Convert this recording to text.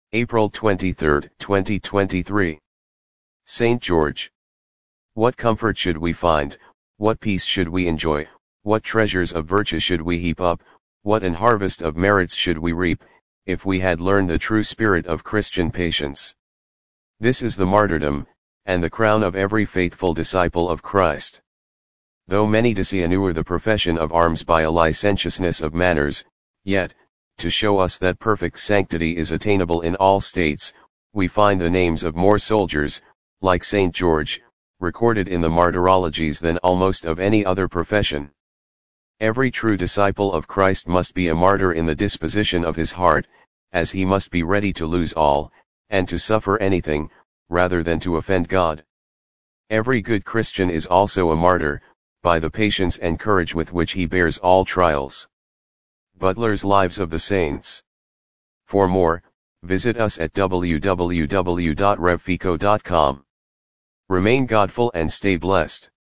April 23, 2023. St. George. What comfort should we find, what peace should we enjoy, what treasures of virtue should we heap up, what an harvest of merits should we reap, if we had learned the true spirit of Christian patience. This is the martyrdom, and the crown of every faithful disciple of Christ. Though many dishonour the profession of arms by a licentiousness of manners, yet, to show us that perfect sanctity is attainable in all states, we find the names of more soldiers, like St. George, recorded in the martyrologies than almost of any other profession. Every true disciple of Christ must be a martyr in the disposition of his heart, as he must be ready to lose all, and to suffer anything, rather than to offend God. Every good Christian is also a martyr, by the patience and courage with which he bears all trials. Butler's Lives of the Saints. For more, visit us at www.revfico.com. Remain Godful and stay blessed.